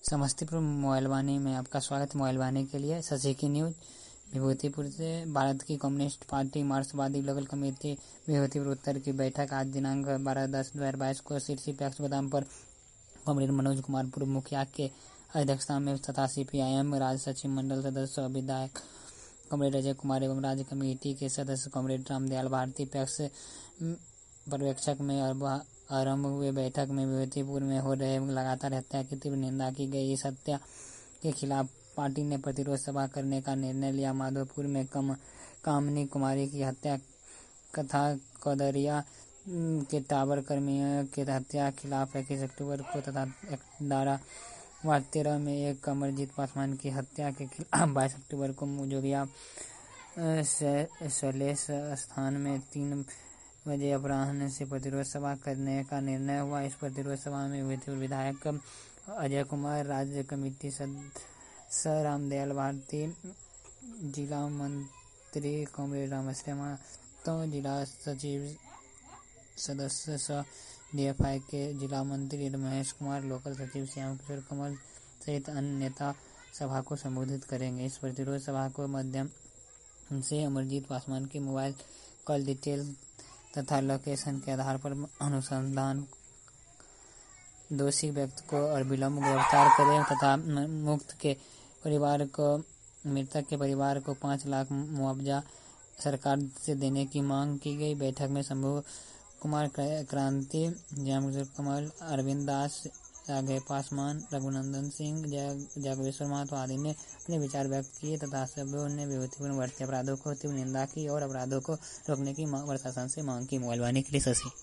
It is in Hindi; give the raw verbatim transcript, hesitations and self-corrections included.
समस्तीपुर मोबाइलवानी में आपका स्वागत है। मोबाइलवानी के लिए शशि की न्यूज। विभूतिपुर से भारत की कम्युनिस्ट पार्टी मार्क्सवादी लोकल कमेटी विभूतिपुर उत्तर की बैठक आज दिनांक बारह दस दो हजार बाईस को शीर्षी पैक्स गोदाम पर कॉमरेड मनोज कुमार पूर्व मुखिया के अध्यक्षता में तथा सीपीआईएम राज्य सचिव मंडल सदस्य और विधायक कॉमरेड अजय कुमार एवं राज्य कमेटी के सदस्य कॉमरेड रामदयाल भारती पैक्स पर्यवेक्षक में आरंभ हुए। बैठक में विभूतिपुर में हो रहे लगातार हत्या की तीव्र निंदा की गई। इस हत्या के खिलाफ पार्टी ने प्रतिरोध सभा करने का निर्णय लिया। माधोपुर में कम कामनी कुमारी की हत्या कथा कौदरिया के टावर कर्मियों के हत्या खिलाफ इक्कीस अक्टूबर को तथा धारा वार्ड तेरह में एक अमरजीत पासवान की हत्या के खिलाफ बाईस अक्टूबर को जोगिया शैलेश स्थान में तीन बजे अपराह्न से प्रतिरोध सभा करने का निर्णय हुआ। इस प्रतिरोध सभा में विधायक अजय कुमार, राज्य कमेटी सदस्य रामदयाल भारती, जिला मंत्री कॉमरेड रामश्री महतो, जिला सचिव सदस्य स डीएफआई के जिला मंत्री महेश कुमार, लोकल सचिव श्याम किशोर कमल सहित अन्य नेता सभा को संबोधित करेंगे। इस प्रतिरोध सभा को माध्यम से अमरजीत पासवान की मोबाइल कॉल डिटेल तथा लोकेशन के आधार पर अनुसंधान दोषी व्यक्ति को और विलम्ब गिरफ्तार करें तथा मुक्त के परिवार को मृतक के परिवार को पाँच लाख मुआवजा सरकार से देने की मांग की गई। बैठक में शंभू कुमार क्रांति, जयमकिशोर कमल, अरविंद दास, राघव पासवान, रघुनंदन सिंह, जागेश्वर महतो आदि ने अपने विचार व्यक्त किए तथा सभी ने विभूतिपुर में बढ़ते अपराधों को तीव्र निंदा की और अपराधों को रोकने की प्रशासन से मांग की। मोबाइलवानी के लिए शशि।